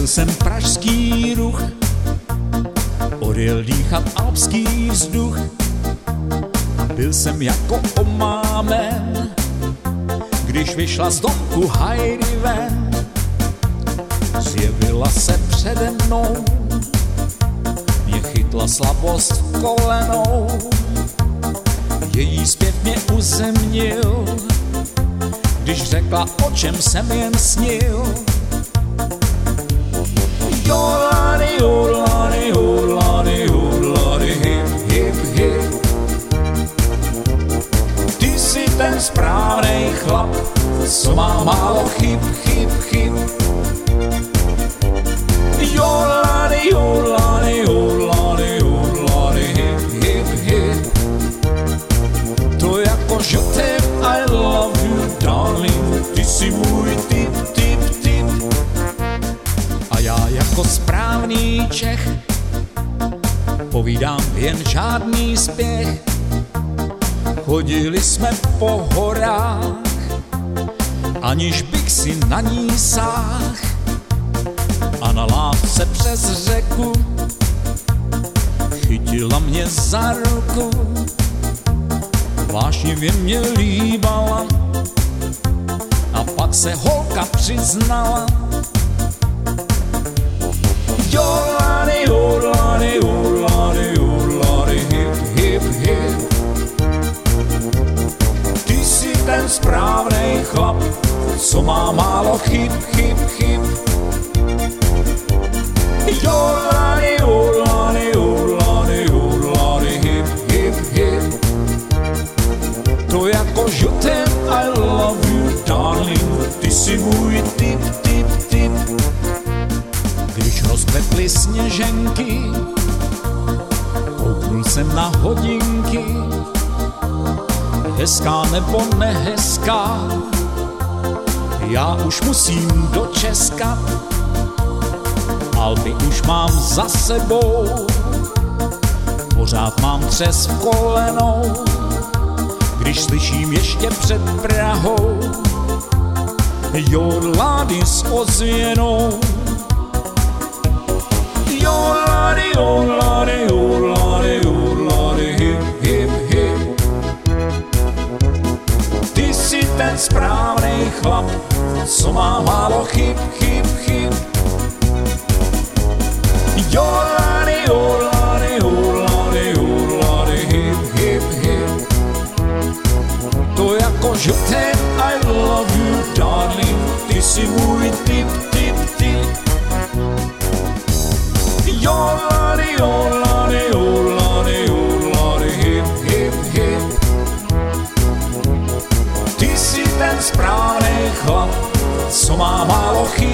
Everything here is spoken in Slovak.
Byl jsem pražský ruch, odjel dýchat alpský vzduch. Byl jsem jako omámen, když vyšla z domku Heidi ven. Zjevila se přede mnou, mě chytla slabost v kolenou. Její zpěv mě uzemnil, když řekla, o čem jsem jen snil. Jolady, jolady, jolady, jolady, hip, hip, hip. Ty jsi ten správnej chlap, co má málo chyb, chyb, chyb. Jolady, jolady, jolady, jolady, hip, hip, hip. To jako žlutý I love you, darling, ty jsi můj tip, tip, tip. A já jako správný Čech povídám jen žádný spěch. Chodili jsme po horách, aniž bych si na ní sáh. A na lávce přes řeku chytila mě za ruku. Vášnivě mě líbala a pak se holka přiznala. Jolady, jolady, jolady, jolady, hip, hip, hip. Ty jsi ten správnej chlap, co má málo chyb, chyb, chyb. Jolady, jolady, jolady, jolady, hip, hip, hip. To jako žlutém I love you, darling, ty jsi můj tip, tip, tip. Když rozkvetly sněženky, kouknul jsem na hodinky. Hezká nebo nehezká, já už musím do Česka. Alpy už mám za sebou, pořád mám třes v kolenou. Když slyším ještě před Prahou jodlády s ozvěnou. Jodlády, jodlády, jodlády, jodlády, hip, hip, hip. Ty jsi ten správnej chlap, co má málo chyb, chyb, chyb. Jodlády, jodlády, jodlády, jodlády, hip, hip, hip. To jako žlutý I love you, darling, ty jsi můj tip, tip, tip. Jolady, jolady, jolady, jolady, hip, hip, hip. Ty jsi ten správnej chlap, co má málo chyb,